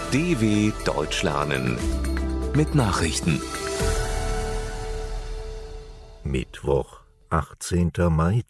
DW Deutsch lernen mit Nachrichten. Mittwoch, 18. Mai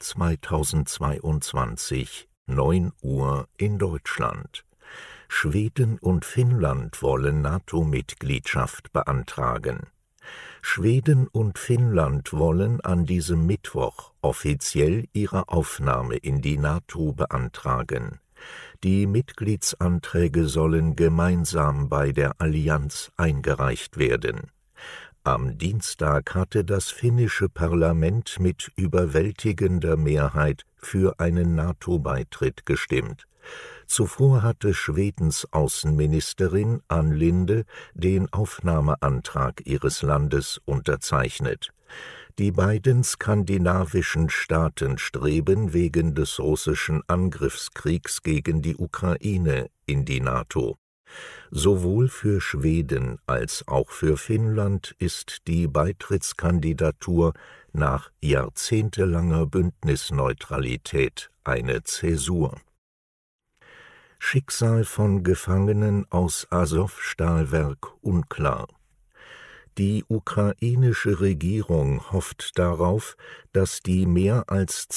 2022, 9 Uhr in Deutschland. Schweden und Finnland wollen NATO-Mitgliedschaft beantragen. Schweden und Finnland wollen an diesem Mittwoch offiziell ihre Aufnahme in die NATO beantragen. Die Mitgliedsanträge sollen gemeinsam bei der Allianz eingereicht werden. Am Dienstag hatte das finnische Parlament mit überwältigender Mehrheit für einen NATO-Beitritt gestimmt. Zuvor hatte Schwedens Außenministerin Ann Linde den Aufnahmeantrag ihres Landes unterzeichnet. Die beiden skandinavischen Staaten streben wegen des russischen Angriffskriegs gegen die Ukraine in die NATO. Sowohl für Schweden als auch für Finnland ist die Beitrittskandidatur nach jahrzehntelanger Bündnisneutralität eine Zäsur. Schicksal von Gefangenen aus Asow-Stahlwerk unklar. Die ukrainische Regierung hofft darauf, dass die mehr als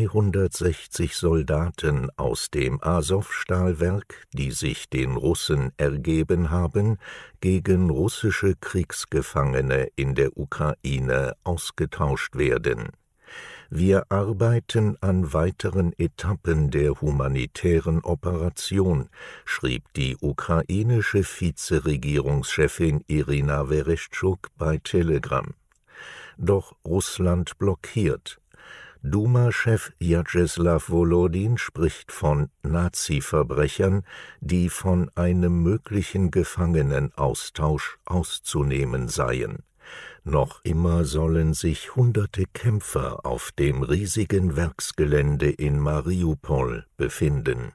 260 Soldaten aus dem Asow-Stahlwerk, die sich den Russen ergeben haben, gegen russische Kriegsgefangene in der Ukraine ausgetauscht werden. Wir arbeiten an weiteren Etappen der humanitären Operation, schrieb die ukrainische Vizeregierungschefin Irina Vereshchuk bei Telegram. Doch Russland blockiert. Duma-Chef Wjatscheslaw Wolodin spricht von Nazi-Verbrechern, die von einem möglichen Gefangenenaustausch auszunehmen seien. Noch immer sollen sich hunderte Kämpfer auf dem riesigen Werksgelände in Mariupol befinden.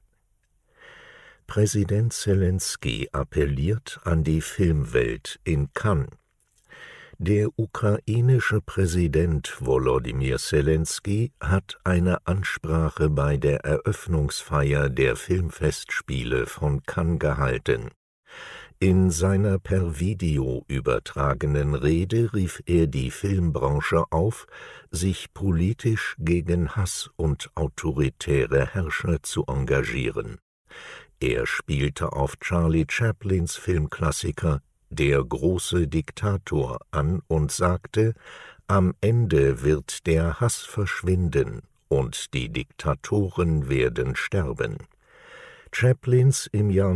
Präsident Selenskyj appelliert an die Filmwelt in Cannes. Der ukrainische Präsident Volodymyr Selenskyj hat eine Ansprache bei der Eröffnungsfeier der Filmfestspiele von Cannes gehalten. In seiner per Video übertragenen Rede rief er die Filmbranche auf, sich politisch gegen Hass und autoritäre Herrscher zu engagieren. Er spielte auf Charlie Chaplins Filmklassiker Der große Diktator an und sagte, am Ende wird der Hass verschwinden und die Diktatoren werden sterben. Chaplins im Jahr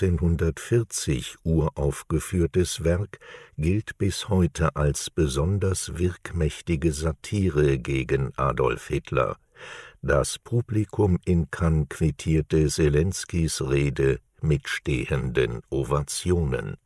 1940 uraufgeführtes Werk gilt bis heute als besonders wirkmächtige Satire gegen Adolf Hitler. Das Publikum in Cannes quittierte Selenskys Rede mit stehenden Ovationen.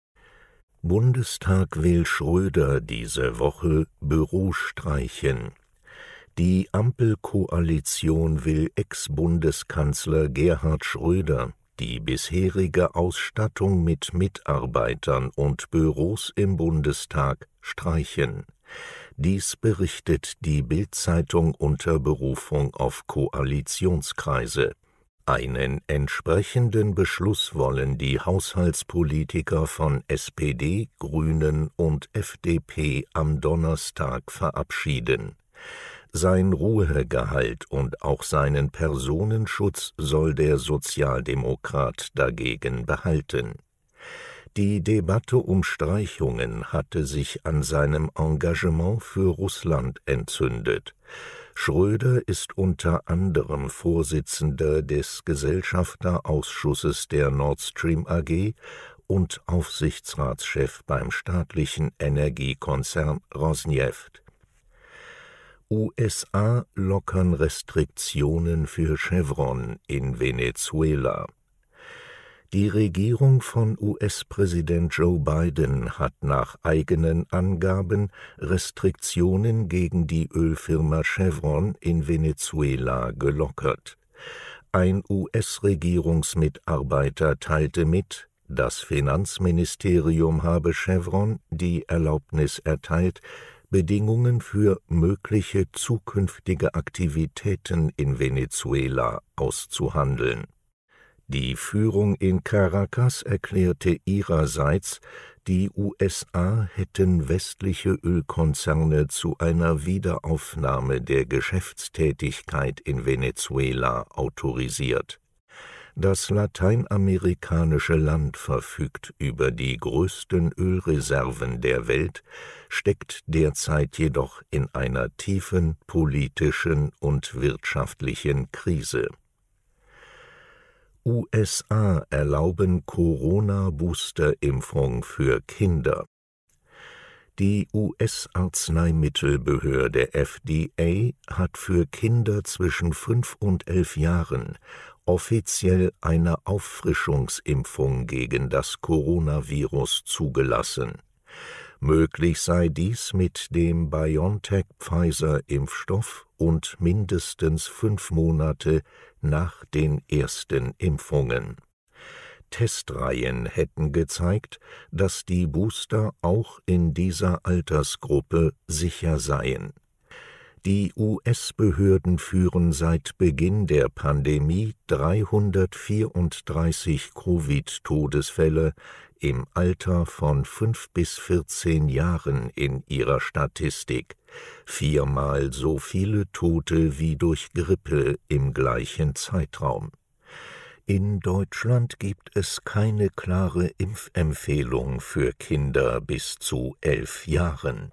Bundestag will Schröder diese Woche Büro streichen. Die Ampelkoalition will Ex-Bundeskanzler Gerhard Schröder die bisherige Ausstattung mit Mitarbeitern und Büros im Bundestag streichen. Dies berichtet die Bild-Zeitung unter Berufung auf Koalitionskreise. Einen entsprechenden Beschluss wollen die Haushaltspolitiker von SPD, Grünen und FDP am Donnerstag verabschieden. Sein Ruhegehalt und auch seinen Personenschutz soll der Sozialdemokrat dagegen behalten. Die Debatte um Streichungen hatte sich an seinem Engagement für Russland entzündet. Schröder ist unter anderem Vorsitzender des Gesellschafterausschusses der Nord Stream AG und Aufsichtsratschef beim staatlichen Energiekonzern Rosneft. USA lockern Restriktionen für Chevron in Venezuela. Die Regierung von US-Präsident Joe Biden hat nach eigenen Angaben Restriktionen gegen die Ölfirma Chevron in Venezuela gelockert. Ein US-Regierungsmitarbeiter teilte mit, das Finanzministerium habe Chevron die Erlaubnis erteilt, Bedingungen für mögliche zukünftige Aktivitäten in Venezuela auszuhandeln. Die Führung in Caracas erklärte ihrerseits, die USA hätten westliche Ölkonzerne zu einer Wiederaufnahme der Geschäftstätigkeit in Venezuela autorisiert. Das lateinamerikanische Land verfügt über die größten Ölreserven der Welt, steckt derzeit jedoch in einer tiefen politischen und wirtschaftlichen Krise. USA erlauben Corona-Booster-Impfung für Kinder. Die US-Arzneimittelbehörde FDA hat für Kinder zwischen 5 und 11 Jahren offiziell eine Auffrischungsimpfung gegen das Coronavirus zugelassen. Möglich sei dies mit dem BioNTech-Pfizer-Impfstoff und mindestens 5 Monate nach den ersten Impfungen. Testreihen hätten gezeigt, dass die Booster auch in dieser Altersgruppe sicher seien. Die US-Behörden führen seit Beginn der Pandemie 334 Covid-Todesfälle im Alter von 5 bis 14 Jahren in ihrer Statistik, 4-mal so viele Tote wie durch Grippe im gleichen Zeitraum. In Deutschland gibt es keine klare Impfempfehlung für Kinder bis zu 11 Jahren.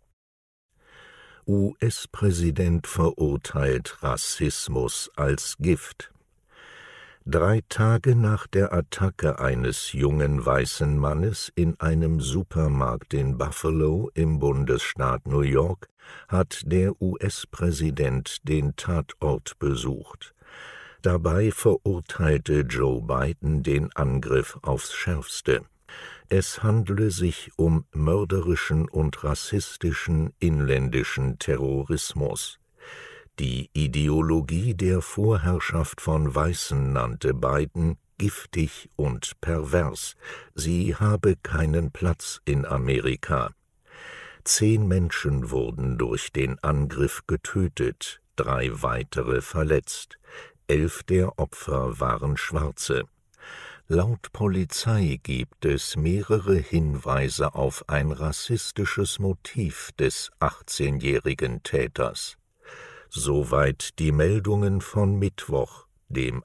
US-Präsident verurteilt Rassismus als Gift. 3 Tage nach der Attacke eines jungen weißen Mannes in einem Supermarkt in Buffalo im Bundesstaat New York hat der US-Präsident den Tatort besucht. Dabei verurteilte Joe Biden den Angriff aufs Schärfste. Es handle sich um mörderischen und rassistischen inländischen Terrorismus. Die Ideologie der Vorherrschaft von Weißen nannte Biden giftig und pervers. Sie habe keinen Platz in Amerika. 10 Menschen wurden durch den Angriff getötet, 3 weitere verletzt. 11 der Opfer waren Schwarze. Laut Polizei gibt es mehrere Hinweise auf ein rassistisches Motiv des 18-jährigen Täters. Soweit die Meldungen von Mittwoch, dem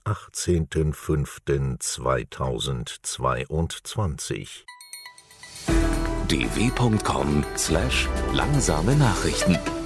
18.05.2022. dw.com/langsame Nachrichten